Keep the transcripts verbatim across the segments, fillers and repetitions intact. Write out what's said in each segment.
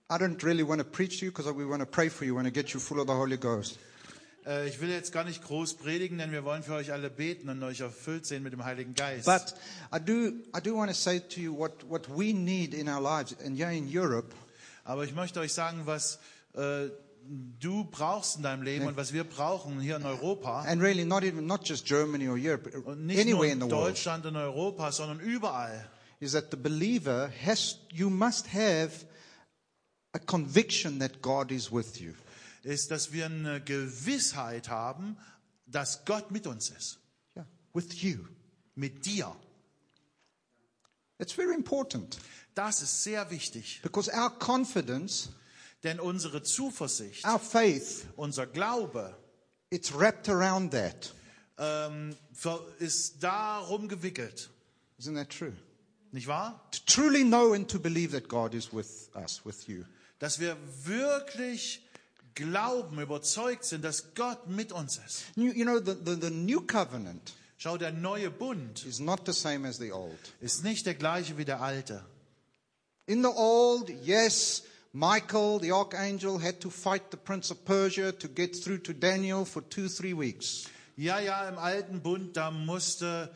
I don't really want to preach to you because we want to pray for you. We want to get you full of the Holy Ghost. Äh, ich will jetzt gar nicht groß predigen, denn wir wollen für euch alle beten und euch erfüllt sehen mit dem Heiligen Geist. But I do, I do want to say to you what, what we need in our lives, and here in Europe. Aber ich möchte euch sagen, was äh, du brauchst in deinem Leben Yeah. und was wir brauchen hier in Europa. And really, not even not just Germany or Europe, Und nicht anywhere nur in in the world, Deutschland und Europa, sondern überall. is that the believer has, you must have a conviction that God is with you. Ist, dass wir eine Gewissheit haben, dass Gott mit uns ist. Yeah, with you. Mit dir. It's very important Das ist sehr wichtig. because our confidence, Denn unsere Zuversicht, our faith, unser Glaube it's wrapped around that. ähm, ver- ist darum gewickelt. Isn't that true? Nicht wahr? To truly know and to believe that God is with us, with you. Dass wir wirklich glauben, überzeugt sind, dass Gott mit uns ist. You, you know, the, the, the new covenant Schau, der neue Bund is not the same as the old. ist nicht der gleiche wie der alte. In the old, yes, Michael, the archangel, had to fight the prince of Persia to get through to Daniel for two, three weeks. Ja, ja, im alten Bund, da musste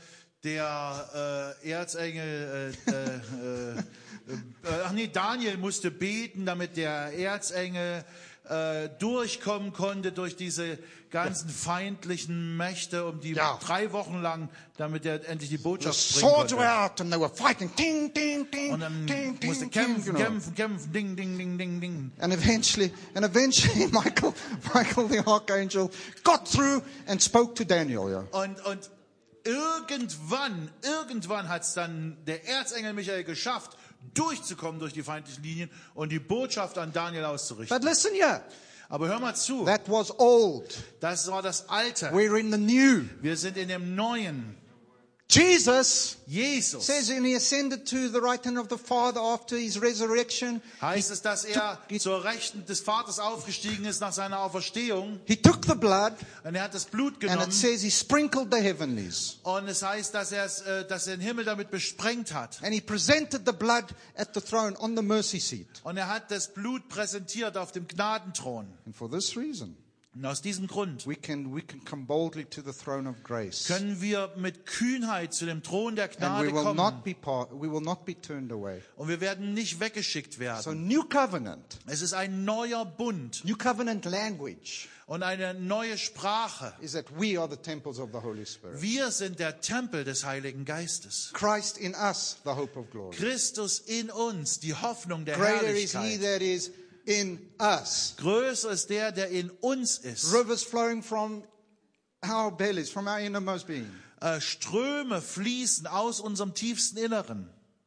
der äh, Erzengel, äh, äh, äh, äh, ach nee, Daniel musste beten, damit der Erzengel äh, durchkommen konnte durch diese ganzen feindlichen Mächte, um die Ja. drei Wochen lang, damit er endlich die The Botschaft bringen swords were konnte. out and they were fighting. Ding, ding, ding, Und dann ding, ding, musste ding, kämpfen, you know. kämpfen, kämpfen, ding, ding, ding, ding, ding. And eventually, and eventually, Michael, Michael, the archangel, got through and spoke to Daniel. Yeah. Und, und irgendwann, irgendwann hat es dann der Erzengel Michael geschafft, durchzukommen durch die feindlichen Linien und die Botschaft an Daniel auszurichten. But listen here, Aber hör mal zu, that was old. das war das Alte. We're in the new. Wir sind in dem Neuen. Jesus Jesus. says, and he ascended to the right hand of the Father after his resurrection. Heißt es, dass er zur Rechten des Vaters aufgestiegen ist nach seiner Auferstehung He took the blood, und er hat das Blut and genommen it says he sprinkled the heavenlies. und es heißt, dass er, es, äh, dass er den Himmel damit besprengt hat. And he presented the blood at the throne on the mercy seat. Und er hat das Blut präsentiert auf dem Gnadenthron. And for this reason, Und aus diesem Grund we can we can come boldly to the throne of grace. können wir mit Kühnheit zu dem Thron der And Gnade we will kommen. not be part, we will not be turned away. Und wir werden nicht weggeschickt So werden. new covenant, Es ist ein neuer Bund new covenant language und eine neue Sprache. is that we are the temples of the Holy Spirit. Wir sind der Tempel des Heiligen Geistes. Christ in us, the hope of glory. Christus in uns, die Hoffnung der Greater is he Herrlichkeit. that is in us. Größer ist der, der in uns ist. Rivers flowing from our bellies, from our innermost being. Äh, Ströme fließen aus unserem tiefsten Inneren.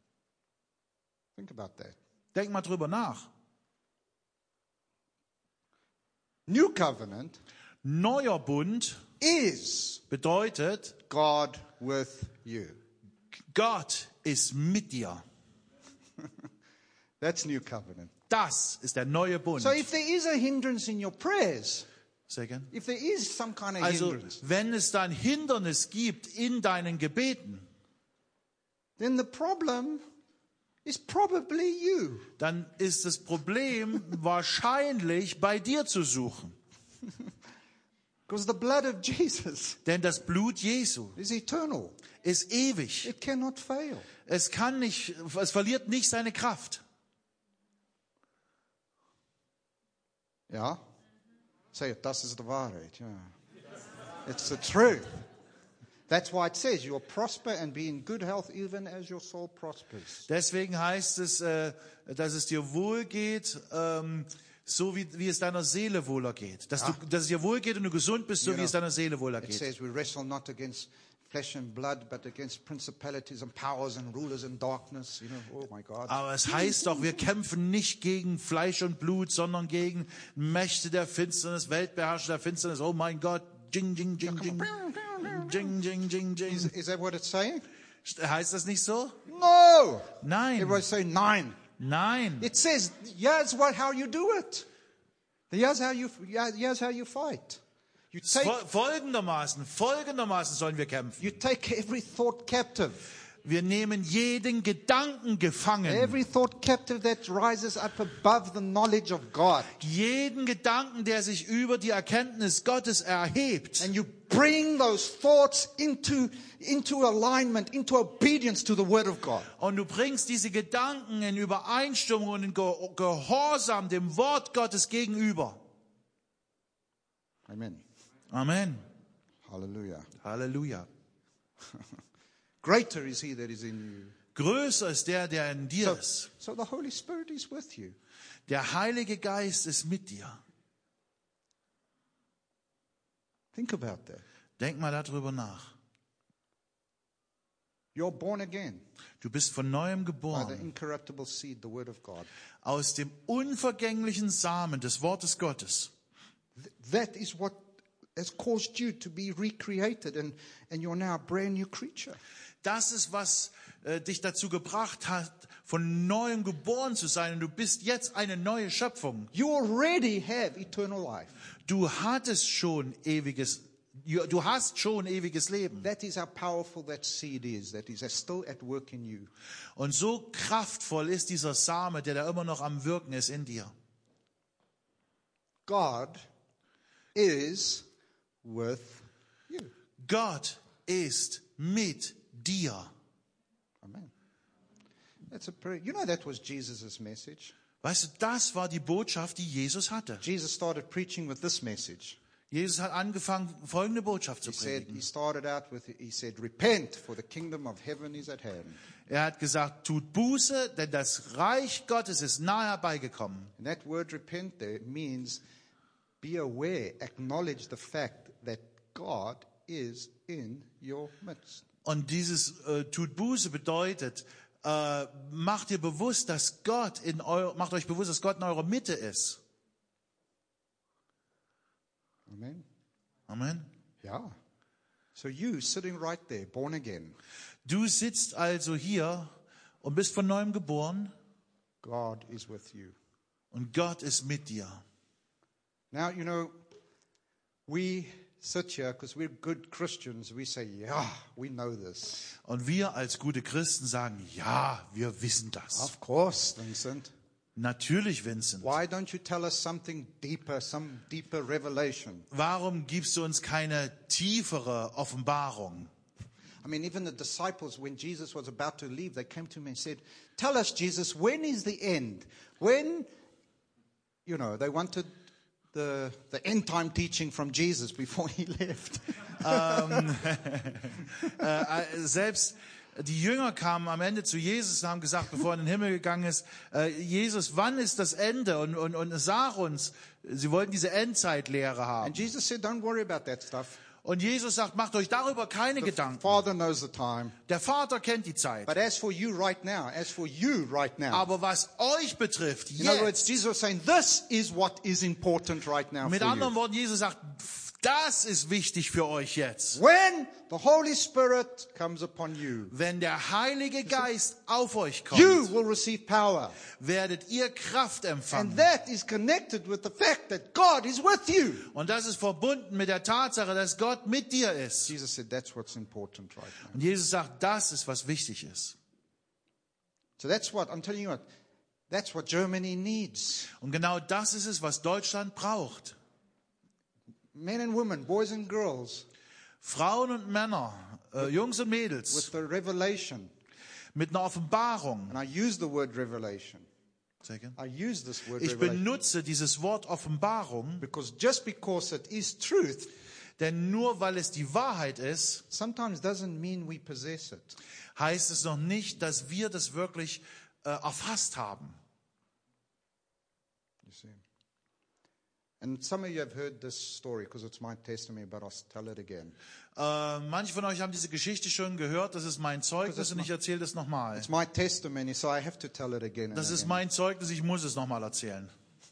Think about that. Denk mal drüber nach. New covenant Neuer Bund is bedeutet, God with you. Gott ist mit dir. That's new covenant. Das ist der neue Bund. So if there is a hindrance in your prayers, Say again. if there is some kind of Also, hindrance, wenn es da ein Hindernis gibt in deinen Gebeten, then the problem is probably you. dann ist das Problem wahrscheinlich bei dir zu suchen. Because the blood of Jesus Denn das Blut Jesu is eternal. ist ewig. It cannot fail. Es kann nicht, es verliert nicht seine Kraft. Ja? Say it, das ist die Wahrheit. Ja. It's the truth. That's why it says you'll prosper and be in good health even as your soul prospers. Deswegen heißt es, äh, dass es dir wohl geht, ähm, so wie, wie es deiner Seele wohler geht. Dass, du, dass es dir wohl geht und du gesund bist, so You wie es know, deiner Seele wohler It geht. says we wrestle not against flesh and blood, but against principalities and powers and rulers in darkness. You know, oh my God. Aber es heißt doch, wir kämpfen nicht gegen Fleisch und Blut, sondern gegen Mächte der Finsternis, Weltbeherrscher der Finsternis. Oh mein Gott. Jing, jing, jing, jing. Jing, jing, jing, Is, jing. is that what it's saying? Heißt das nicht so? No. Nein. Everybody say nine. Nein. It says, here's what, how you do it. Here's how you, here's how you fight. You take, Fol- Folgendermaßen, folgendermaßen sollen wir kämpfen. you take every thought captive. Wir nehmen jeden Gedanken gefangen. Every thought captive that rises up above the knowledge of God. Jeden Gedanken, der sich über die Erkenntnis Gottes erhebt. And you bring those thoughts into, into alignment, into obedience to the Word of God. Und du bringst diese Gedanken in Übereinstimmung und in Ge- Gehorsam dem Wort Gottes gegenüber. Amen. Amen. Hallelujah. Halleluja. Greater is He that is in you. Größer ist der, der in dir So, ist. so the Holy Spirit is with you. Der Heilige Geist ist mit dir. Think about that. Denk mal darüber nach. You're born again Du bist von neuem by the geboren. incorruptible seed, the Word of God. Aus dem unvergänglichen Samen des Wortes Gottes. Th- That is what has caused you to be recreated, and, and you're now a brand new creature. Das ist, was äh, dich dazu gebracht hat, von neuem geboren zu sein. Und du bist jetzt eine neue Schöpfung. You already have eternal life. Du hattest schon ewiges, du hast schon ewiges Leben. That is how powerful that seed is, that is still at work in you. Und so kraftvoll ist dieser Same, der da immer noch am Wirken ist in dir. God is with you. Gott ist mit dir. Amen. That's a prayer. You know that was Jesus' message. Weißt du, das war die Botschaft, die Jesus hatte. Jesus started preaching with this message. Jesus hat angefangen, folgende Botschaft zu He said, predigen. he started out with, he said, repent, for the kingdom of heaven is at hand. Er hat gesagt, tut Buße, denn das Reich Gottes ist nahe herbeigekommen. And that word repent there means be aware, acknowledge the fact that God is in your midst. Und dieses äh, tut Buße bedeutet, äh, macht ihr bewusst, dass Gott in eu- macht euch bewusst, dass Gott in eurer Mitte ist. Amen. Amen. Yeah. So you sitting right there, born again, Du sitzt also hier und bist von neuem geboren God is with you. und Gott ist mit dir. Now, you know, we sit here because we're good Christians. We say, yeah, we know this. Und wir als gute Christen sagen, ja, wir wissen das. Of course, Vincent. Natürlich, Vincent. Why don't you tell us something deeper, some deeper revelation? Warum gibst du uns keine tiefere Offenbarung? I mean, even the disciples, when Jesus was about to leave, they came to him and said, tell us, Jesus, when is the end? When, you know, they wanted the, the end time teaching from Jesus before he left. ähm, äh, selbst die Jünger kamen am Ende zu Jesus und haben gesagt, bevor er in den Himmel gegangen ist, äh, Jesus, wann ist das Ende? Und, und, und sag uns, sie wollten diese Endzeitlehre haben. And Jesus said, don't worry about that stuff. Und Jesus sagt, macht euch darüber keine The Gedanken. Father knows the time. Der Vater kennt die Zeit. But as for you right now, as for you right now, Aber was euch betrifft, in other words, jetzt, Jesus was saying, this is what is important right now mit for anderen you. Worten, Jesus sagt, das ist wichtig für euch jetzt. When the Holy Spirit comes upon you, Wenn der Heilige Geist auf euch you kommt, will receive power. werdet ihr Kraft And empfangen. that is connected with the fact that God is with you. Und das ist verbunden mit der Tatsache, dass Gott mit dir ist. Jesus said that's what's important right now. Und Jesus sagt, das ist, was wichtig ist. So that's what, I'm telling you what, that's what Germany needs. Und genau das ist es, was Deutschland braucht. Men and women, boys and girls, Frauen und Männer, äh, Jungs und with Mädels, the revelation. mit einer Offenbarung. And I use the word revelation. Sehr gern. I use this word Ich revelation benutze dieses Wort Offenbarung, because just because it is truth, denn nur weil es die Wahrheit ist, sometimes doesn't mean we possess it. heißt es noch nicht, dass wir das wirklich äh, erfasst haben. You see. And some of you have heard this story because it's my testimony, but I'll tell it again. Äh, manche von euch haben diese Geschichte schon gehört. Das ist mein Zeugnis und ich erzähle das nochmal. It's my testimony, so I have to tell it again. And Das ist again. mein Zeugnis, ich muss es nochmal erzählen.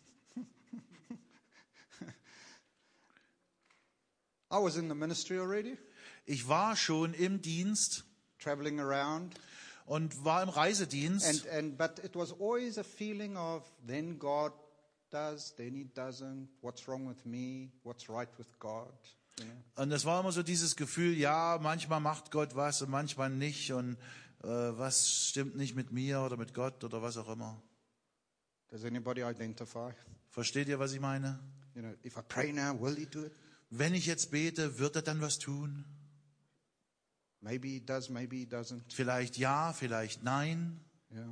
I was in the ministry already, Ich war schon im Dienst traveling around, und war im Reisedienst. and, and but it was always a feeling of then God does, then He doesn't. What's wrong with me? What's right with God? You know? Und es war immer so dieses Gefühl, ja, manchmal macht Gott was und manchmal nicht. Und äh, was stimmt nicht mit mir oder mit Gott oder was auch immer. Does anybody identify? Versteht ihr, was ich meine? You know, if I pray now, will he do it? Wenn ich jetzt bete, wird er dann was tun? Maybe he does, maybe he doesn't. Vielleicht ja, vielleicht nein. Yeah.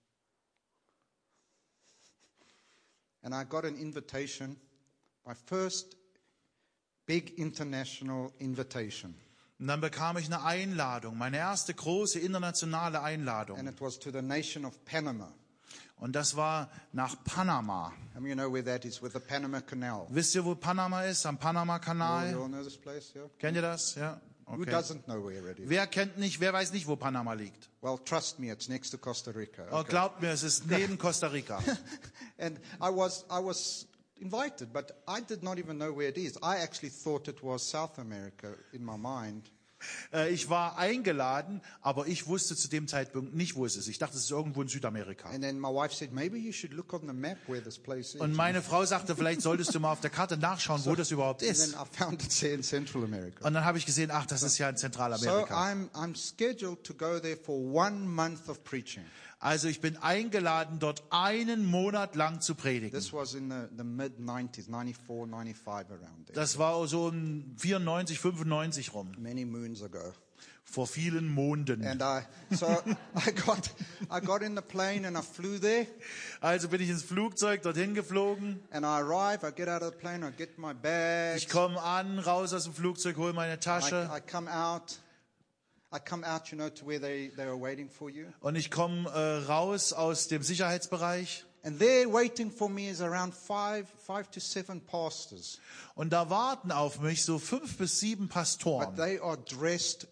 And I got an invitation, my first big international invitation. Und dann bekam ich eine Einladung, meine erste große internationale And Einladung. it was to the nation of Panama. Und das war nach Panama. How many of you know where that is? With the Panama Canal. Wisst ihr, wo Panama ist? Am You all, you Panama-Kanal? all know this place, yeah? Kennt ihr das? Ja. Who Okay. doesn't know where it is? Wer kennt nicht, wer weiß nicht, wo Panama liegt? Well, trust me, it's next to Costa Rica. Oh, Okay. glaubt mir, es ist neben Costa Rica. And I was, I was invited, but I did not even know where it is. I actually thought it was South America in my mind. Äh, Ich war eingeladen, aber ich wusste zu dem Zeitpunkt nicht, wo es ist. Ich dachte, es ist irgendwo in Südamerika. And then my wife said, maybe you should look on the map where this place is. Und meine Frau sagte, vielleicht solltest du mal auf der Karte nachschauen, wo das überhaupt And then ist. I found it there in Central America. Und dann habe ich gesehen, ach, das ist ja in So Zentralamerika. I'm, I'm scheduled to go there for one month of preaching. Also ich bin eingeladen, dort einen Monat lang zu predigen. This was in the, the mid nineties, ninety-four, ninety-five, around there. Das war so um vierundneunzig, fünfundneunzig rum, Many moons ago. vor vielen Monden. And I, so I got, I got in the plane and I flew there. Also bin ich ins Flugzeug dorthin geflogen. And I arrive, I get out of the plane, I get my bags. Ich komme an, raus aus dem Flugzeug, hole meine Tasche. I, I come out. I come out, you know, to where they, they are waiting for you. Und ich komme äh, raus aus dem Sicherheitsbereich. And there waiting for me is around five, five to seven pastors. Und da warten auf mich so fünf bis sieben But Pastoren. they are dressed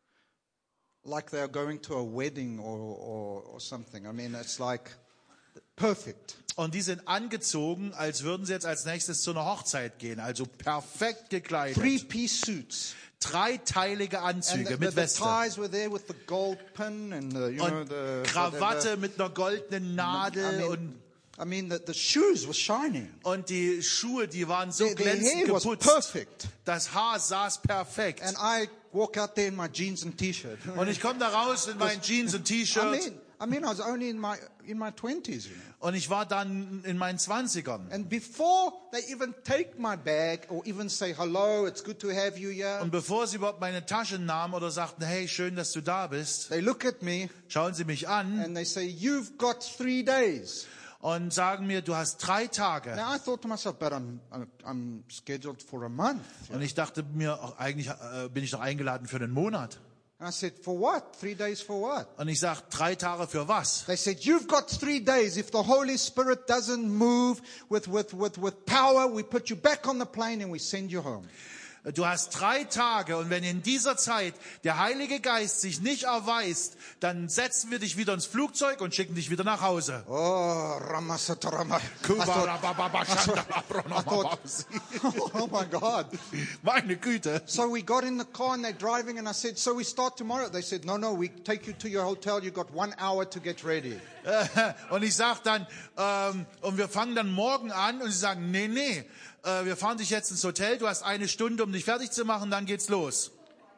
like they are going to a wedding or, or, or something. I mean, it's like perfect. Und die sind angezogen, als würden sie jetzt als nächstes zu einer Hochzeit gehen. Also perfekt gekleidet. Three-piece suits. Dreiteilige And Anzüge the, the, mit the Weste. ties were there with the gold pin and the, you know, Und the Krawatte mit einer goldenen I Nadel. mean, Und, I mean the, the shoes were shining. und die Schuhe, die waren so Their, their glänzend hair was geputzt. perfect. Das Haar saß perfekt. And I walk out there in my jeans and T-shirt. Und ich komme da raus in meinen Jeans und I T-Shirt. mean, I mean, I was only in my in my twenties, you know. Und ich war dann in meinen Zwanzigern. And before they even take my bag or even say hello, it's good to have you here, Und bevor sie überhaupt meine Tasche nahmen oder sagten, hey, schön, dass du da bist, they look at me schauen sie mich an and they say, "You've got three days." und sagen mir, du hast drei Tage. Now I thought to myself, but I'm I'm, I'm scheduled for a month. Und ich dachte mir, ach, eigentlich äh, bin ich doch eingeladen für einen Monat. And I said, "For what? Three days for what?" Und ich sag, drei Tage für was? They said, "You've got three days. If the Holy Spirit doesn't move with with with with power, we put you back on the plane and we send you home." Du hast drei Tage und wenn in dieser Zeit der Heilige Geist sich nicht erweist, dann setzen wir dich wieder ins Flugzeug und schicken dich wieder nach Hause. Oh, Ramasatarama. I thought, I thought, oh my God. Meine Güte. So we got in the car and they're driving and I said, "So we start tomorrow?" They said, "No, no, we take you to your hotel. You got one hour to get ready." Und ich sag dann, ähm, und wir fangen dann morgen an und sie sagen, nee, nee, äh, wir fahren dich jetzt ins Hotel, du hast eine Stunde, um dich fertig zu machen, dann geht's los.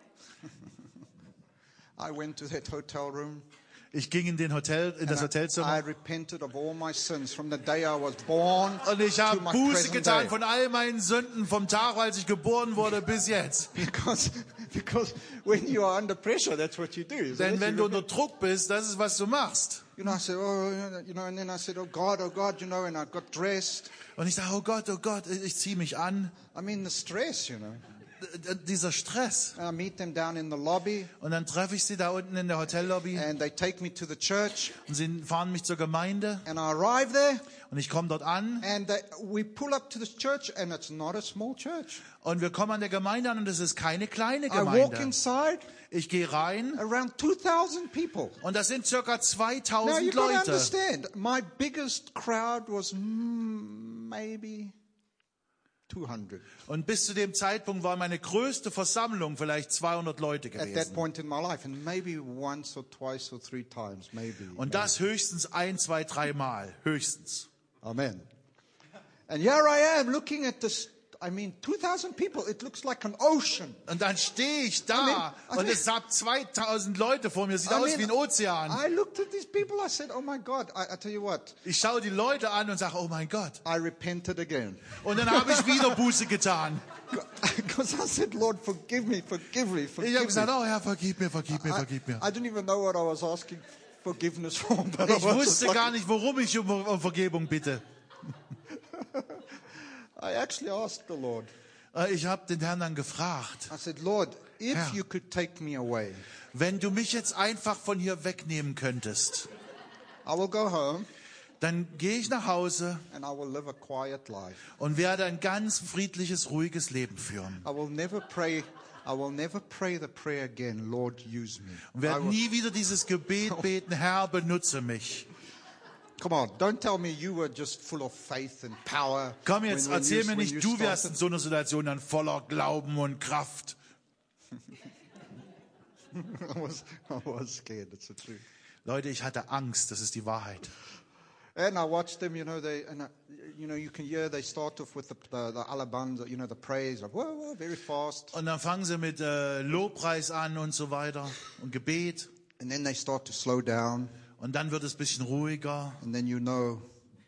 I went to that hotel room. Ich ging in den Hotel, in das and I, I Hotelzimmer repented of all my sins from the day I was born und ich to habe my Buße present getan day. von all meinen Sünden vom Tag, als ich geboren wurde, bis jetzt. Because, because when you are under pressure, that's what you do. isn't Denn it? wenn You du unter Druck bist, das ist, was du machst. You know, I said, oh, you know, and then I said, oh God, oh God, you know, and I got dressed. Und ich sage, oh Gott, oh Gott, ich ziehe mich an. I mean, the stress, you know. D- Dieser Stress. And I meet them down in the lobby, Und dann treffe ich sie da unten in der Hotellobby and they take me to the church, und sie fahren mich zur Gemeinde and I arrive there, und ich komme dort an and they, we pull up to this church, and it's not a small church. und wir kommen an der Gemeinde an und es ist keine kleine I walk Gemeinde. inside, Ich gehe rein around two thousand people. und das sind circa Now, you zweitausend got to Leute. understand, my biggest crowd was mm, maybe two hundred Und bis zu dem Zeitpunkt war meine größte Versammlung vielleicht zweihundert Leute at that gewesen. point in my life, and maybe once or twice or three times, maybe. Und das höchstens ein, zwei, dreimal. Höchstens. Amen. And here I am looking at this I mean, two thousand people, it looks like an ocean. Und dann stehe ich da I mean, I und mean- es hat zweitausend Leute vor mir. Sieht I aus mean, wie ein Ozean. I looked at these people, I said, oh my God, I, I tell you what, Ich schaue die Leute an und sage, oh mein Gott. I repented again. Und dann habe ich wieder Buße getan. Because I said, Lord, forgive me, forgive me, Ich forgive habe me. gesagt, oh Herr, vergib mir, vergib mir, I, vergib mir. I didn't even know what I was asking forgiveness for. But I Ich was just wusste like- gar nicht, worum ich um um Vergebung bitte. I actually asked the Lord. Äh, Ich habe den Herrn dann gefragt, I said, Lord, if Herr. you could take me away, wenn du mich jetzt einfach von hier wegnehmen könntest, I will go home dann gehe ich nach Hause and I will live a quiet life. und werde ein ganz friedliches, ruhiges Leben führen. I will never pray. I will never pray the prayer again. Lord, use me. Und I werde will- nie wieder dieses Gebet beten, Herr, benutze mich. Come on, don't tell me you were just full of faith and power. Komm jetzt, when- when erzähl you- mir when you nicht, du wärst in started. so einer Situation dann voller Glauben und Kraft. I was, I was scared. It's the truth. Leute, ich hatte Angst, das ist die Wahrheit. And I watched them. You know, they and I, you know you can hear they start off with the the, the alaban, you know, the praise, like whoa, whoa, very fast, Und dann fangen sie mit äh, Lobpreis an und so weiter und Gebet. and then they start to slow down, Und dann wird es ein bisschen ruhiger. and then you know.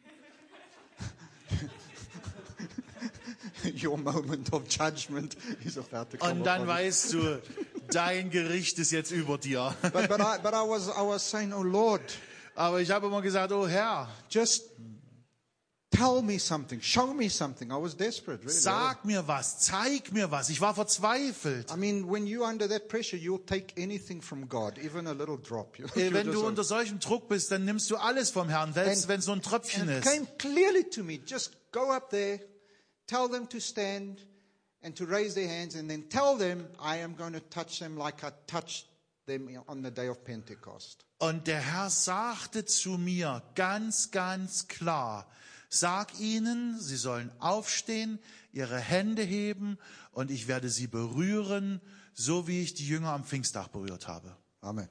Your moment of judgment is about to come Und dann upon you. weißt du, dein Gericht ist jetzt über dir. But, but, I, but I was I was saying, oh Lord, Aber ich habe immer gesagt, oh Herr, just tell me something, show me something. I was desperate, really. sag mir was, zeig mir was. Ich war verzweifelt. I mean, when you're under that pressure, you'll take anything from God, even a little drop. You know, Äh, you're Wenn just du like- unter solchem Druck bist, dann nimmst du alles vom Herrn, selbst And- wenn es nur ein Tröpfchen And it ist. came clearly to me. Just go up there, tell them to stand and to raise their hands, and then tell them I am going to touch them like I touched them on the day of Pentecost. Und der Herr sagte zu mir ganz, ganz klar, sag ihnen, sie sollen aufstehen, ihre Hände heben und ich werde sie berühren, so wie ich die Jünger am Pfingsttag berührt habe. Amen.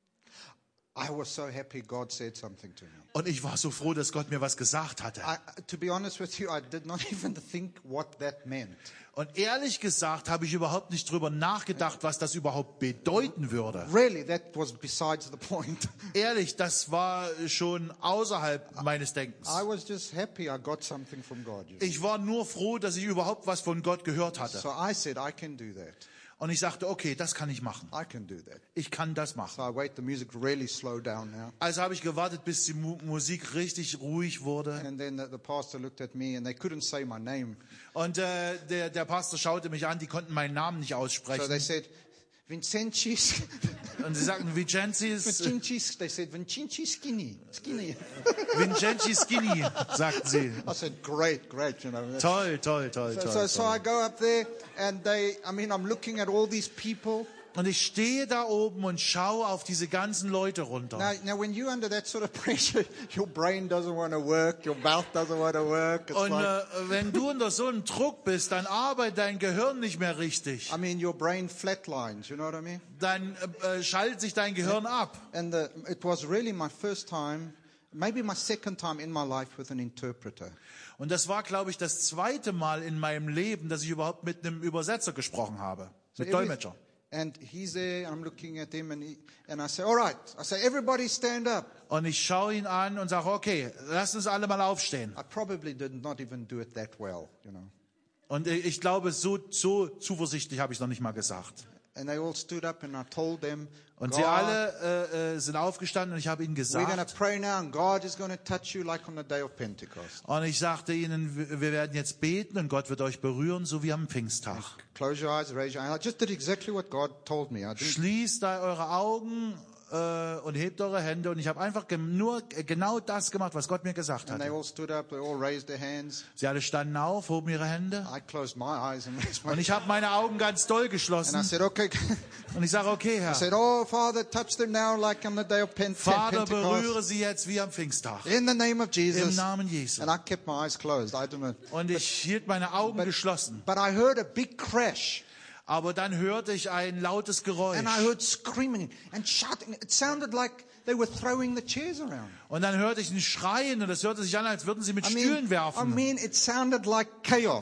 I was so happy God said something to me. Und ich war so froh, dass Gott mir was gesagt hatte. I, to be honest with you, I did not even think what that meant. Und ehrlich gesagt habe ich überhaupt nicht drüber nachgedacht, was das überhaupt bedeuten würde. Really, that was besides the point. Ehrlich, das war schon außerhalb meines Denkens. I was just happy I got something from God. You know? Ich war nur froh, dass ich überhaupt was von Gott gehört hatte. So I said, I can do that. Und ich sagte, okay, das kann ich machen. I can do that. Ich kann das machen. So I wait the music really slow down now. Also habe ich gewartet, bis die Mu Musik richtig ruhig wurde. And then the, the pastor looked at me and they couldn't say my name. Und äh, der, der Pastor schaute mich an, die konnten meinen Namen nicht So they aussprechen. said, Vincencis. Und sie sagten, Vincencis, Vincencis. They said, Vincencis skinny. Skinny. Vincenzi Skinny, sagten sie. I said, great, great. You know. That's- Toll, toll, toll, So, toll. so, so I toll. go up there and they, I mean, I'm looking at all these people. Und ich stehe da oben und schaue auf diese ganzen Leute runter. Now, now when you're under that sort of pressure, your brain doesn't want to work, your mouth doesn't want to work. It's Und like, äh, wenn du unter so einem Druck bist, dann arbeitet dein Gehirn nicht mehr richtig. I mean, your brain flatlines, you know what I mean? Dann äh, schaltet sich dein Gehirn ab. And the, it was really my first time, maybe my second time in my life with an interpreter. Und das war, glaube ich, das zweite Mal in meinem Leben, dass ich überhaupt mit einem Übersetzer gesprochen habe. So Mit every- Dolmetscher. And he's there, I'm looking at him, and, he, and I say, all right. I say, everybody stand up. Und ich schaue ihn an und sage, okay, lass uns alle mal aufstehen. I probably did not even do it that well, you know. Und ich glaube, so, so zuversichtlich habe ich noch nicht mal gesagt. And they all stood up and I told them, Und God, sie alle äh, äh, sind aufgestanden und ich habe ihnen we're going to gesagt, pray now and God is going to touch you like on the day of Pentecost. und ich sagte ihnen, wir wir werden jetzt beten und Gott wird euch berühren, so wie am Pfingsttag. Close your eyes, raise your eyes. I just did exactly what God told me. I didn't, Schließt da eure Augen äh, und hebt eure Hände. Und ich habe einfach gem- nur äh, genau das gemacht, was Gott mir gesagt and they hat. all stood up, they all raised their hands. Sie alle standen auf, hoben ihre Hände. I closed my eyes and raised my Und ich habe meine Augen ganz doll And I geschlossen. said, okay. Und ich sage, okay, I Herr, said, oh, Father, touch them now like on the day of Pen- Vater, Pentecost. berühre sie jetzt wie am Pfingsttag. In the name of Im Jesus. Namen Jesu. And I kept my eyes closed. I don't know. Und ich hielt meine Augen geschlossen. But I heard a big crash. Aber dann hörte ich ein lautes Geräusch. And I heard screaming and shouting. It sounded like they were throwing the chairs around. Und dann hörte ich ein Schreien und es hörte sich an, als würden sie mit I Stühlen mean, I werfen. mean, it sounded like chaos.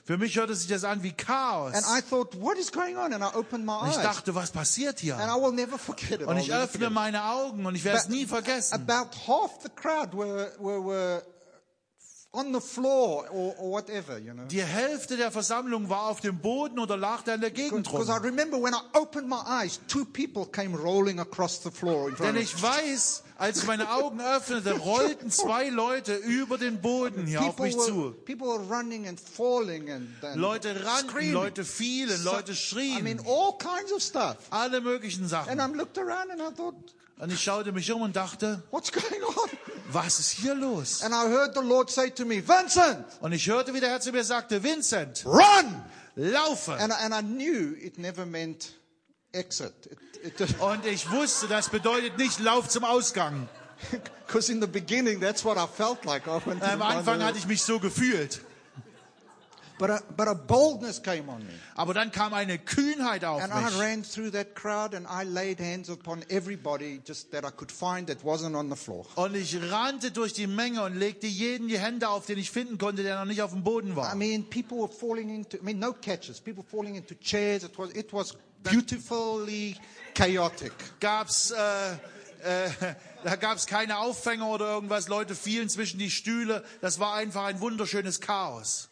Für mich hörte sich das an wie Chaos. And I thought, what is going on? And I opened my Und ich eyes. dachte, was passiert hier? And I will never forget it. Und I'll ich never öffne forget it. meine Augen und ich werde es nie vergessen. About half the crowd were, were, were on the floor or, or whatever, you know. Die Hälfte der Versammlung war auf dem Boden oder lag da in der Gegend Because I rum. remember when I opened my eyes, two people came rolling across the floor in front Denn of ich weiß, als ich meine Augen öffnete, rollten zwei Leute über den Boden hier auf People mich were, zu. people were running and falling and, and Leute rannten, screaming. Leute fielen, Leute I mean, schrien. all kinds of stuff. Alle möglichen And Sachen. I looked around and I thought, Und ich schaute mich um und dachte, what's going on? was ist hier los? And I heard the Lord say to me, Vincent, Und ich hörte, wie der Herr zu mir sagte, Vincent, run! laufe. And, and I knew it never meant exit. It, it, Und ich wusste, das bedeutet nicht, lauf zum Ausgang. Because in the beginning, that's what I felt like. I went to Am Anfang hatte ich mich so gefühlt. But a, but a boldness came on me. Aber dann kam eine Kühnheit auf And I mich. ran through that crowd and I laid hands upon everybody just that I could find that wasn't on the floor. Und ich rannte durch die Menge und legte jeden die Hände auf, den ich finden konnte, der noch nicht auf dem Boden I war. mean, people were falling into, I mean, no catches, people falling into chairs. It was, it was beautifully chaotic. Gab's, äh, äh, da gab es keine Auffänger oder irgendwas. Leute fielen zwischen die Stühle. Das war einfach ein wunderschönes Chaos.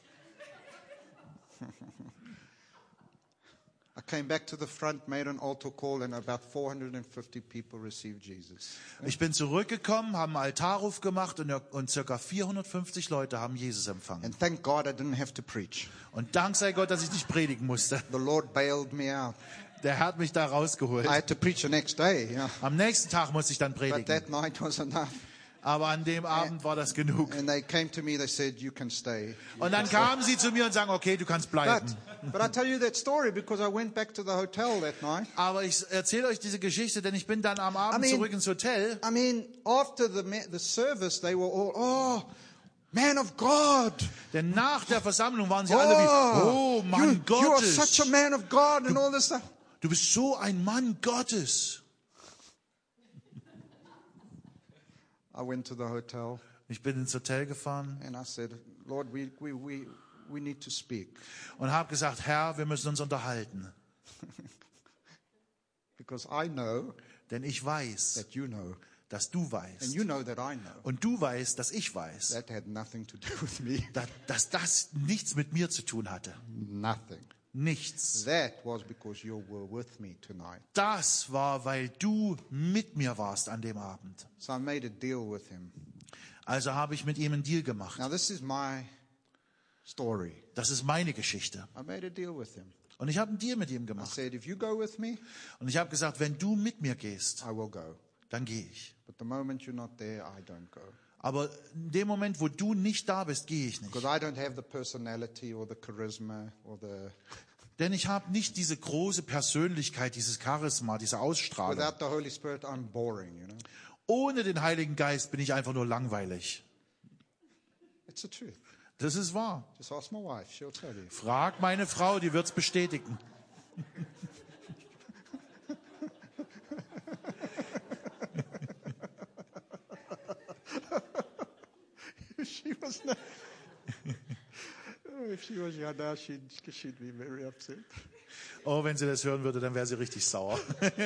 I came back to the front, made an altar call, and about four hundred fifty people received Jesus. Ich bin zurückgekommen, habe einen Altarruf gemacht und, und circa vierhundertfünfzig Leute haben Jesus empfangen. And thank God I didn't have to preach. Und dank sei Gott, dass ich nicht predigen musste. The Lord bailed me out. Der Herr hat mich da rausgeholt. I had to preach the next day, yeah. Am nächsten Tag musste ich dann But predigen. that night was enough. Aber an dem Abend war das genug. And they came to me, they said, you can stay. Und dann kamen sie zu mir und sagen, okay, du kannst bleiben. But, but I tell you that story because I went back to the hotel that night. Aber ich erzähle euch diese Geschichte, denn ich bin dann am Abend I mean- zurück ins Hotel. I mean, after the, ma- the service, they were all, oh, man of God. Denn nach der Versammlung waren sie alle wie, oh Mann you, you are Gottes. such a man of God and all this stuff. Du bist so ein Mann Gottes. I went to the hotel Ich bin ins Hotel gefahren and I said, Lord, we, we, we, we need to speak und habe gesagt, Herr, wir müssen uns unterhalten. because I know Denn ich weiß, that you know dass du and weißt. you know that I know. Und du weißt, dass ich weiß, That had nothing to do with me. dass, dass das nichts mit mir zu tun hatte. Nothing. Nichts. That was because you were with me tonight. Das war, weil du mit mir warst an dem Abend. So I made a deal with him. Also habe ich mit ihm einen Deal gemacht. Now this is my story. Das ist meine Geschichte. I made a deal with him. Und ich habe einen Deal mit ihm I gemacht. said, if you go with me, Und ich habe gesagt, wenn du mit mir gehst, I will go. dann gehe ich. But the moment you're not there, I don't go. Aber in dem Moment, wo du nicht da bist, gehe ich nicht. Because I don't have the personality or the charisma or the... Denn ich habe nicht diese große Persönlichkeit, dieses Charisma, diese Ausstrahlung. Without the Holy Spirit, I'm boring, you know. Ohne den Heiligen Geist bin ich einfach nur langweilig. It's the truth. Das ist wahr. Just ask my wife, she'll tell you. Frag meine Frau, die wird's bestätigen. If she was not... Oh, if she was here now, she'd, she'd be very upset. Oh, wenn sie das hören würde, dann wäre sie richtig sauer.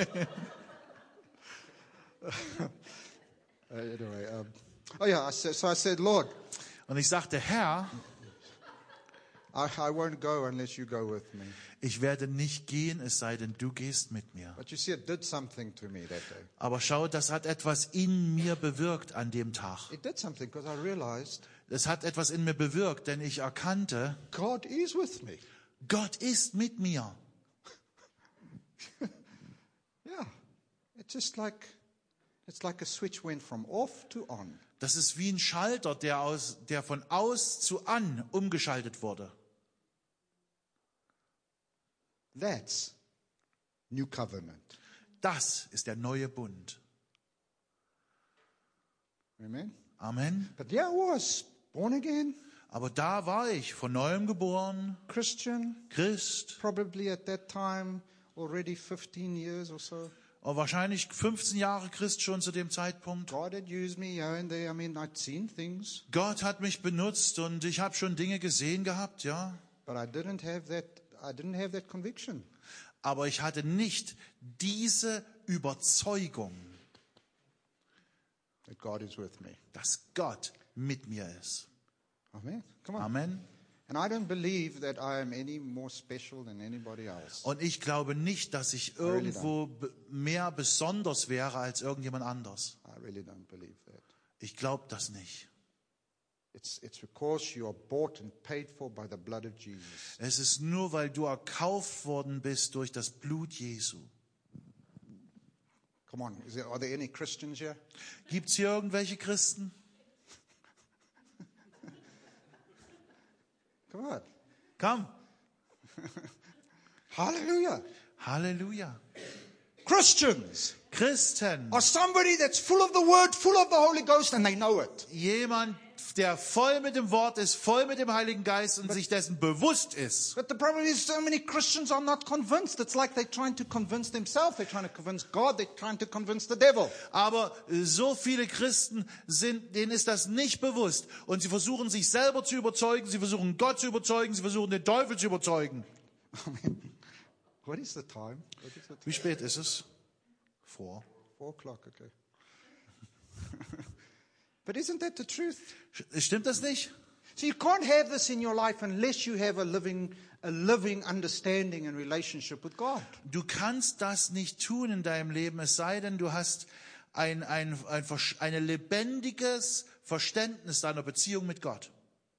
Uh, anyway, um, oh yeah, I said, so I said, Lord, Und ich sagte, Herr, I, I won't go unless you go with me. ich werde nicht gehen, es sei denn, du gehst mit mir. But you see, it did something to me that day. Aber schau, das hat etwas in mir bewirkt an dem Tag. It did something because I realized Es hat etwas in mir bewirkt, denn ich erkannte, God is with me. Gott ist mit mir. Yeah, it's just like it's like a switch went from off to on. Das ist wie ein Schalter, der, aus, der von aus zu an umgeschaltet wurde. That's new covenant. Das ist der neue Bund. Amen. Amen. But yeah, I was born again, Aber da war ich von neuem geboren, Christian, Christ, probably at that time already fifteen years or so. und wahrscheinlich fünfzehn Jahre Christ schon zu dem Zeitpunkt. God had used me here and there. I mean, I'd seen things, Gott hat mich benutzt und ich habe schon Dinge gesehen gehabt, ja. But I didn't have that, I didn't have that conviction. Aber ich hatte nicht diese Überzeugung, That God is with me. dass Gott mit mir ist. Amen. Come on. Amen. And I don't believe that I am any more special than anybody else. Und ich glaube nicht, dass ich irgendwo be- mehr besonders wäre als irgendjemand anders. I really don't believe that. Ich glaube das nicht. It's, it's because you are bought and paid for by the blood of Jesus. Es ist nur, weil du erkauft worden bist durch das Blut Jesu. Come on, is there, are there any Christians here? Gibt es hier irgendwelche Christen? Come on. Komm. Hallelujah. Halleluja. Christians Christen. are somebody that's full of the word, full of the Holy Ghost, and they know it. Jemand, der voll mit dem Wort ist, voll mit dem Heiligen Geist und sich dessen bewusst ist. But the problem is so many Christians are not convinced. It's like they're trying to convince themselves. They're trying to convince God. They're trying to convince the devil. Aber so viele Christen sind, denen ist das nicht bewusst. Und sie versuchen sich selber zu überzeugen, sie versuchen Gott zu überzeugen, sie versuchen den Teufel zu überzeugen. What is the time? What is the time? Wie spät ist es? Vor. Four o'clock, okay. But isn't that the truth? Stimmt das nicht? So you can't have this in your life unless you have a living, a living understanding and relationship with God. Du kannst das nicht tun in deinem Leben, es sei denn, du hast ein, ein, ein, ein lebendiges Verständnis deiner Beziehung mit Gott.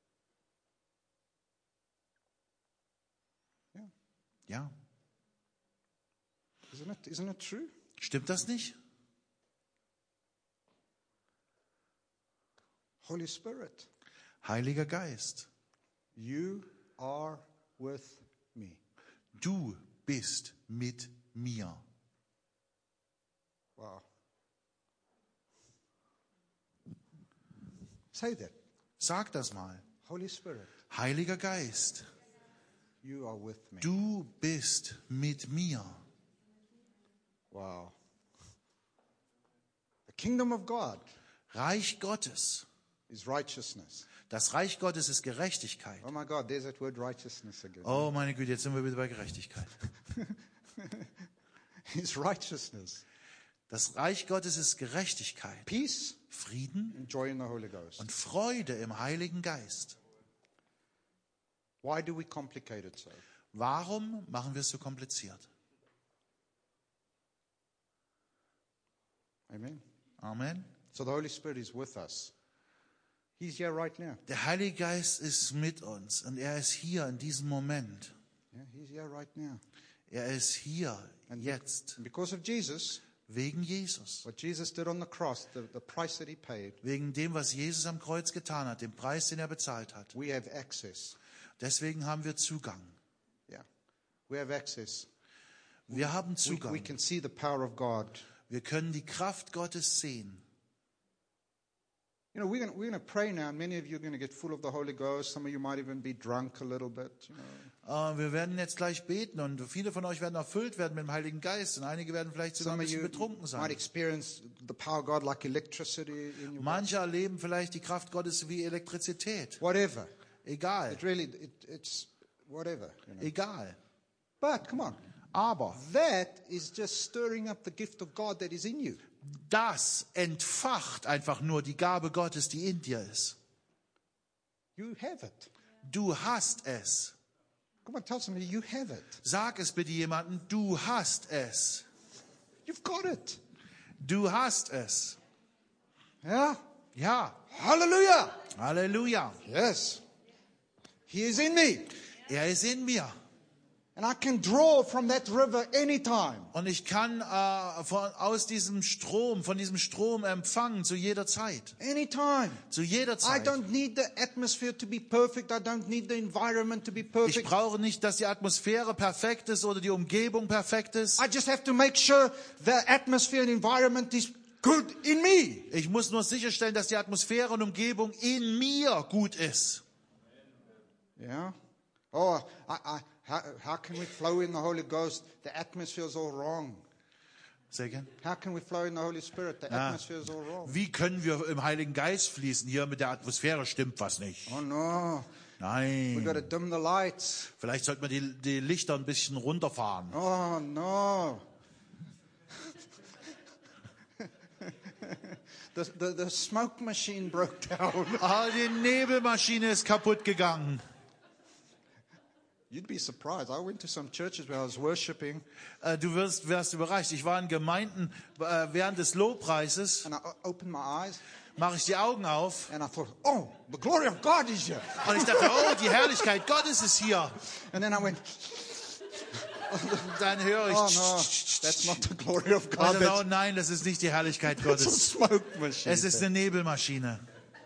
Yeah. Ja. Isn't it, isn't it true? Stimmt das nicht? Holy Spirit, Heiliger Geist, you are with me. du bist mit mir. Wow. Say that. Sag das mal. Holy Spirit, Heiliger Geist, you are with me. du bist mit mir. Wow. The kingdom of God Reich Gottes. is righteousness. Das Reich Gottes ist Gerechtigkeit. Oh my God, there's that word righteousness again. Oh meine Güte, jetzt sind wir wieder bei Gerechtigkeit. It's righteousness. Das Reich Gottes ist Gerechtigkeit, Peace Frieden and joy in the Holy Ghost. und Freude im Heiligen Geist. Why do we complicate it so? Warum machen wir es so kompliziert? Amen. Amen. So the Holy Spirit is with us. He's here right now. Der Heilige Geist ist mit uns und er ist hier in diesem Moment. Yeah, he's here right now. Er ist hier jetzt And because of Jesus, wegen Jesus. what Jesus did on the cross, the, the price that he paid, Wegen dem, was Jesus am Kreuz getan hat, dem Preis, den er bezahlt hat. we have access. Deswegen haben wir Zugang. Yeah. We have access. Wir haben We, we Zugang. can see the power of God. Wir können die Kraft Gottes sehen. You know, we're going we're gonna pray now, and many of you are going to get full of the Holy Ghost. Some of you might even be drunk a little bit. You know. Äh, Wir werden jetzt gleich beten und viele von euch werden erfüllt werden mit dem Heiligen Geist und einige werden vielleicht sogar Some ein of bisschen you betrunken might sein. experience the power of God like electricity in your body. Manche erleben vielleicht die Kraft Gottes wie Elektrizität. Whatever. Egal, It really, it, it's whatever. You know. egal. But come on. Aber That is just stirring up the gift of God that is in you. das entfacht einfach nur die Gabe Gottes, die in dir ist. You have it. Du hast es. Come on, tell somebody you have it. Sag es bitte jemandem, du hast es. You've got it. Du hast es. Yeah. Ja, Hallelujah. Halleluja. Yes. He is in me. Er ist in mir. And I can draw from that river anytime. Und ich kann äh, von, aus diesem Strom, von diesem Strom empfangen zu jeder Zeit. Anytime. Zu jeder I Zeit. don't need the atmosphere to be perfect. I don't need the environment to be Ich perfect. brauche nicht, dass die Atmosphäre perfekt ist oder die Umgebung perfekt ist. I just have to make sure the atmosphere and environment is good in me. Ich muss nur sicherstellen, dass die Atmosphäre und Umgebung in mir gut ist. Yeah. Oh, I, I, how, how can we flow in the Holy Ghost? The atmosphere is all wrong. Say again. How can we flow in the Holy Spirit? The Ah. atmosphere is all wrong. Wie können wir im Heiligen Geist fließen? Hier mit der Atmosphäre stimmt was nicht. Oh no. We've got to Nein. dim the lights. Vielleicht sollte man die, die Lichter ein bisschen runterfahren. Oh, no. the, the, the smoke machine broke down. Ah, die Nebelmaschine ist kaputt gegangen. You'd be surprised. I went to some churches where I was worshiping, Äh, Du wirst, wärst überrascht. Ich war in Gemeinden, äh, während des Lobpreises and I o- opened my eyes, mache ich die Augen auf and I thought, oh, the glory of God is here. und ich dachte, oh, die Herrlichkeit Gottes ist hier. And then I went, Und dann höre ich, oh, no, that's not the glory of und God. dann, oh That's, nein, das ist nicht die Herrlichkeit that's a Gottes. smoke machine. Es ist eine Nebelmaschine.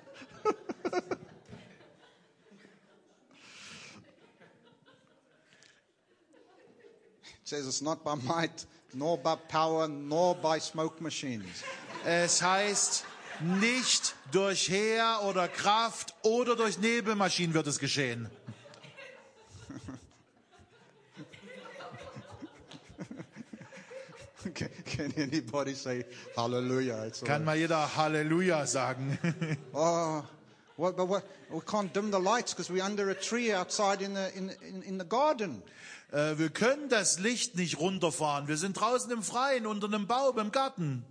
It says it's not by might, nor by power, nor by smoke machines. Es heißt, nicht durch Heer oder Kraft oder durch Nebelmaschinen wird es geschehen. Can, can anybody say hallelujah? It's all Kann mal jeder Halleluja sagen. Oh, what, but what, we can't dim the lights because we're under a tree outside in the, in, in, in the garden. Äh, wir können das Licht nicht runterfahren. Wir sind draußen im Freien, unter einem Baum, im Garten.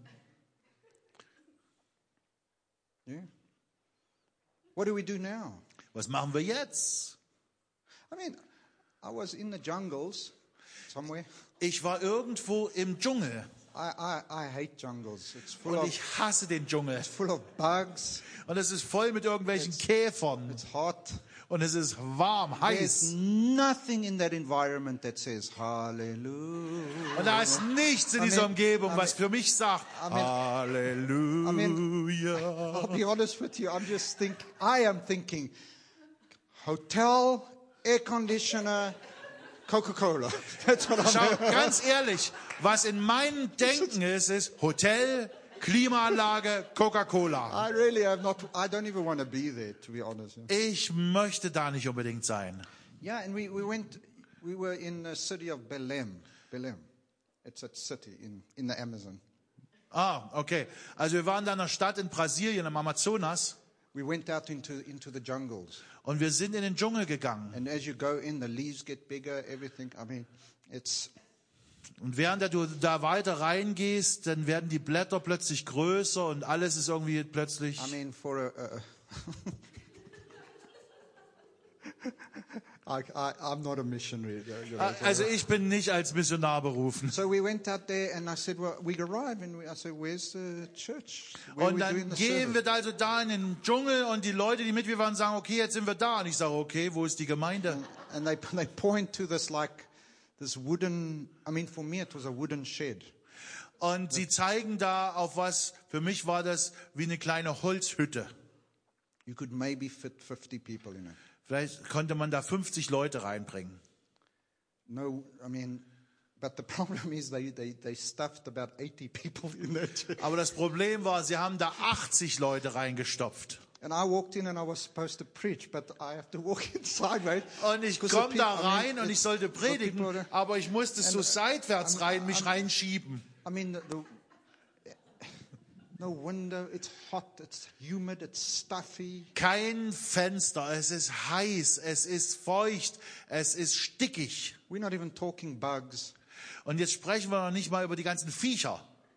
Yeah. What do we do now? Was machen wir jetzt? I mean, I was in the jungles somewhere. Ich war irgendwo im Dschungel I, I, I hate jungles. It's full und of, ich hasse den Dschungel. full of bugs. Und es ist voll mit irgendwelchen Käfern It's hot. und es ist warm, There's heiß. nothing in that environment that says hallelujah. Und da ist nichts in I dieser mean- Umgebung, I was für mich sagt, I mean- Halleluja. I'll be honest with you. I'm just think. I am thinking, hotel, air conditioner, Coca-Cola. That's what I'm. Schau, ganz ehrlich, was in meinem Denken ist, ist Hotel, Klimaanlage, Coca-Cola. I really have not. I don't even want to be there, to be honest. Ich möchte da nicht unbedingt sein. Yeah, and we, we went. We were in the city of Belém. Belém. It's a city in in the Amazon. Ah, okay. Also wir waren da in einer Stadt in Brasilien, im Amazonas, We went out into into the jungles, und wir sind in den Dschungel gegangen. and as you go in, the leaves get bigger. Everything. I mean, it's. Und während du da weiter reingehst, dann werden die Blätter plötzlich größer und alles ist irgendwie plötzlich... I mean, for a. a I, I, I'm not a missionary. you know, so- Also ich bin nicht als Missionar berufen. So we went out there, and I said, "Well, we arrived." And we, I said, "Where's the church? Where are Und we doing dann the gehen wir service?" da also da in den Dschungel und die Leute, die mit mir waren, sagen, okay, jetzt sind wir da. Und ich sage, okay, wo ist die Gemeinde? And they they point to this like this wooden. I mean, for me, it was a wooden shed. Und sie zeigen da auf was, für mich war das wie eine kleine Holzhütte. You could maybe fit fifty people in it. Vielleicht konnte man da fünfzig Leute reinbringen. No, I mean, but the problem is they they they stuffed about eighty people in that. Aber das Problem war, sie haben da achtzig Leute reingestopft. And I walked in, and I was supposed to preach, but I have to walk in sideways. Und ich because the komme da people- I mean, rein und ich it's- sollte the people predigen, are- aber ich musste so And, seitwärts I'm- rein, mich I'm- reinschieben. I mean, the, the, no window. It's hot. It's humid. It's stuffy. Kein Fenster, es ist heiß, es ist feucht, es ist stickig. We're not even talking bugs. Und jetzt sprechen wir noch nicht mal über die ganzen Viecher.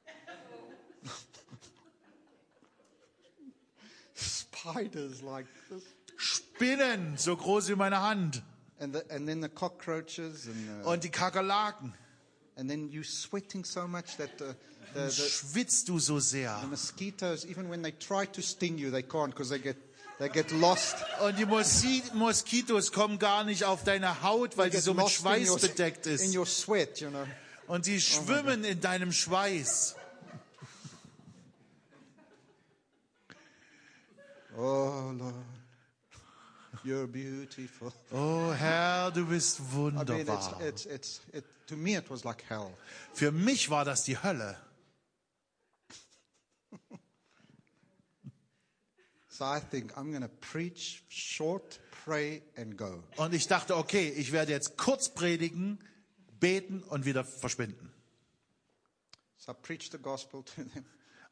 Spiders like this. Spinnen, so groß wie meine Hand. And, the, and then the cockroaches, and uh, Und die Kakerlaken. and then you sweating so much that the, the, the, Schwitzt du so sehr. the mosquitoes, even when they try to sting you, they can't because they get they get lost. Und die Mosi Moskitos kommen gar nicht auf deine Haut, weil They sie get so mit lost in Schweiß your, bedeckt in ist. your sweat, you know. Und die schwimmen in deinem Schweiß. Oh Lord, you're beautiful. Oh Herr, du bist I mean, it's, wunderbar. it's, it's, it, to me it was like hell. Für mich war das die Hölle. So I think I'm going to preach short, pray and go. Und ich dachte, okay, ich werde jetzt kurz predigen, beten und wieder verschwinden. So I preached the gospel to them.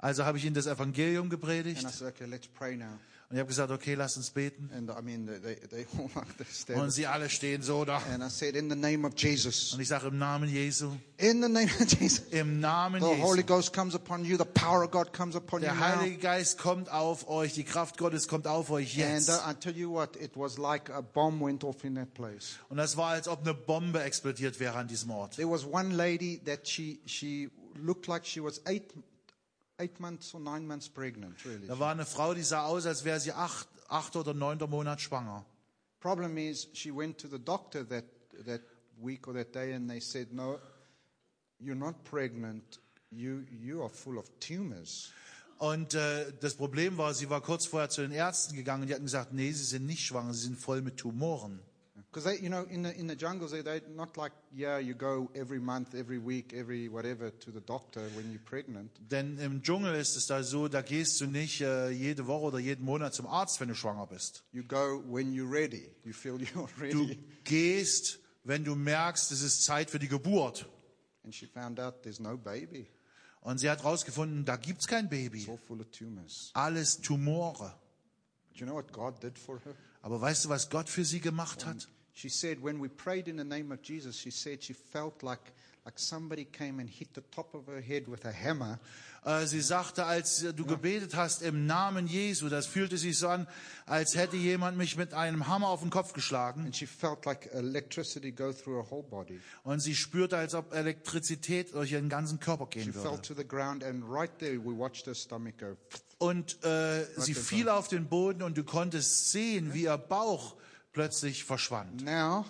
Also habe ich ihnen das Evangelium And gepredigt. I said, okay, let's pray now. Und ich habe gesagt, okay, lass uns beten. And I mean, they, they all like this. Und sie alle stehen so da. And I said, in the name of Jesus. Und ich sage, im Namen Jesu, In the name of Jesus. im Namen The Holy Jesu. Ghost comes upon you. The power of God comes upon you Der now. Heilige Geist kommt auf euch, die Kraft Gottes kommt auf euch And jetzt. uh, I tell you what, it was like a bomb went off in that place. Und das war, als ob eine Bombe explodiert wäre an diesem Ort. There was one lady that she she looked like she was eight eight months or nine months pregnant, really. Da war eine Frau, die sah aus, als wäre sie acht, acht oder neunter Monat schwanger. Problem is, she went to the doctor that that week or that day, and they said, no, you're not pregnant. You you are full of tumors. Und äh, das Problem war, sie war kurz vorher zu den Ärzten gegangen und die hatten gesagt, nee, sie sind nicht schwanger, sie sind voll mit Tumoren. Because they, you know, in the in the jungles, they they not like yeah, you go every month, every week, every whatever to the doctor when you're pregnant. Denn im Dschungel ist es da so, da gehst du nicht äh, jede Woche oder jeden Monat zum Arzt, wenn du schwanger bist. You go when you're ready. You feel you're Du ready. gehst, wenn du merkst, es ist Zeit für die Geburt. And she found out there's no baby. Und sie hat herausgefunden, da gibt's kein It's Baby. all full of tumors. Alles Tumore. But you know what God did for her? Aber weißt du, was Gott für sie gemacht hat? She said when we prayed in the name of Jesus, she said she felt like like somebody came and hit the top of her head with a hammer. Äh, Sie sagte, als du gebetet hast im Namen Jesu, das fühlte sich so an, als hätte jemand mich mit einem Hammer auf den Kopf geschlagen. And she felt like electricity go through her whole body. Und sie spürte, als ob Elektrizität durch ihren ganzen Körper She gehen fell würde. to the ground, and right there we watched her stomach go. Und äh, sie fiel auf den Boden und du konntest sehen, wie ihr Bauch plötzlich verschwand. Now,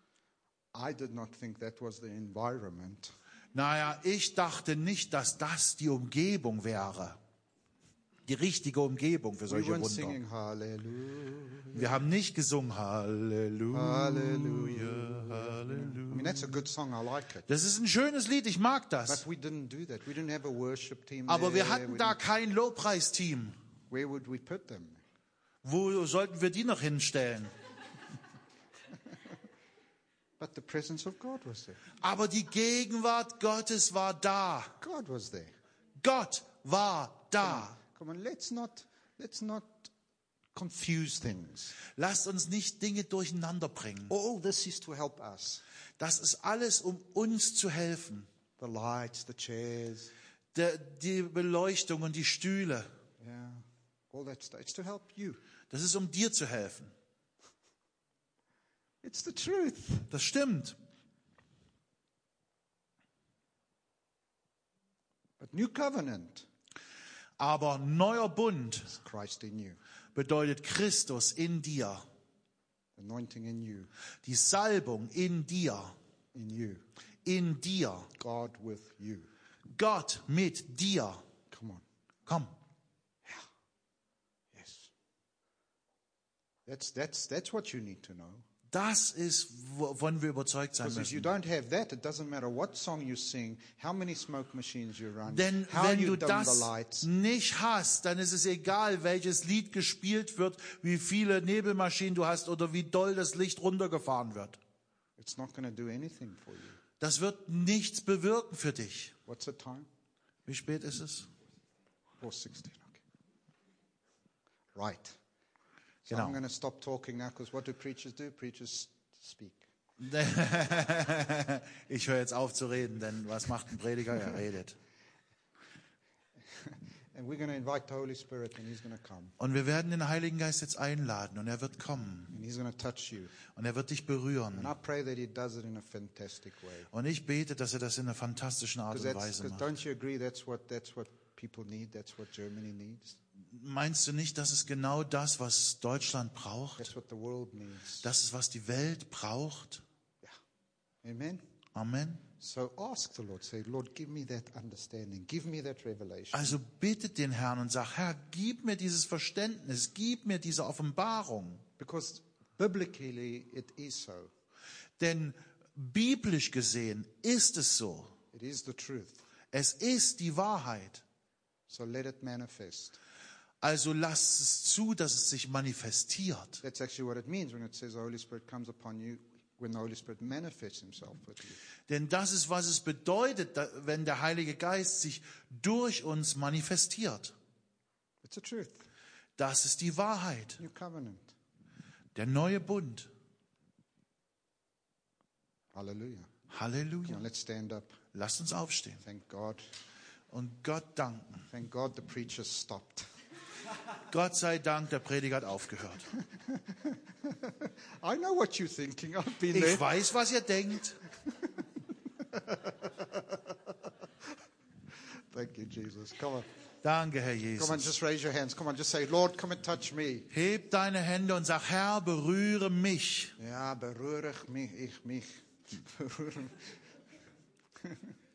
I did not think that was the environment. Naja, ich dachte nicht, dass das die Umgebung wäre. Die richtige Umgebung für We solche weren't Wunder. singing Hallelujah. Wir haben nicht gesungen, Halleluja, Hallelujah. Halleluja. I mean, that's a good song. I like it. Das ist ein schönes Lied, ich mag But das. we didn't do that. We didn't have a worship team Aber wir there. hatten We da didn't- kein Lobpreisteam. Where would we put them? Wo sollten wir die noch hinstellen? But the presence of God was there. Aber die Gegenwart Gottes war da. God was there. Gott war da. Come on, let's not let's not confuse things. Lasst uns nicht Dinge durcheinander bringen. All this is to help us. Das ist alles, um uns zu helfen. The lights, the chairs, Der, die Beleuchtung und die Stühle. yeah, all that stuff. It's to help you. Das ist, um dir zu helfen. It's the truth. Das stimmt. But new covenant Aber neuer Bund is Christ in you, bedeutet Christus in dir. anointing in you, Die Salbung in dir. in you, In dir. God with you. Gott mit dir. Come on. Komm. Yes. That's that's that's what you need to know. Das ist, wovon wir überzeugt sein Because if you müssen. don't have that, it doesn't matter what song you sing, how many smoke machines you run, Denn how wenn you du dim the das lights. nicht hast, dann ist es egal, welches Lied gespielt wird, wie viele Nebelmaschinen du hast oder wie doll das Licht runtergefahren wird. It's not going to do anything for you. Das wird nichts bewirken für dich. What's the time? Wie spät ist es? four sixteen. Okay. Right. So Genau. I'm going to stop talking now because what do preachers do? Preachers speak. Ich höre jetzt auf zu reden, denn was macht ein Prediger? Er redet. And we're going to invite the Holy Spirit and He's going to come. Und wir werden den Heiligen Geist jetzt einladen und er wird kommen And He's going to touch you. und er wird dich berühren. And I pray that He does it in a fantastic way. Und ich bete, dass er das in einer fantastischen Art Because und that's, Weise 'cause macht. don't you agree that's what, that's what people need? That's what Germany needs? Meinst du nicht, das ist genau das, was Deutschland braucht? That's what the world needs. Das ist, was die Welt braucht? Amen? Amen. So ask the Lord. Say, Lord, give me that understanding. Give me that revelation. Also bittet den Herrn und sag, Herr, gib mir dieses Verständnis, gib mir diese Offenbarung. Because biblically it is so. Denn biblisch gesehen ist es so. It is the truth. Es ist die Wahrheit. So let it manifest. Also lasst es zu, dass es sich manifestiert. That's actually what it means when it says the Holy Spirit comes upon you. when the Holy Spirit manifests himself with you. Denn das ist, was es bedeutet, da- wenn der Heilige Geist sich durch uns manifestiert. It's the truth. Das ist die Wahrheit. New covenant. Der neue Bund. Hallelujah. Come Halleluja. on, let's stand up. Lasst uns aufstehen Thank God. und Gott danken. Thank God the preacher stopped. Gott sei Dank, der Prediger hat aufgehört. I know what you're thinking. I've been Ich there. weiß, was ihr denkt. Thank you, Jesus. Come on. Danke, Herr Come on, Jesus. just raise your hands. Come on, just say, Lord, come and touch me. Heb deine Hände und sag, Herr, berühre mich. Ja, berühre ich mich, ich mich. Berühre mich.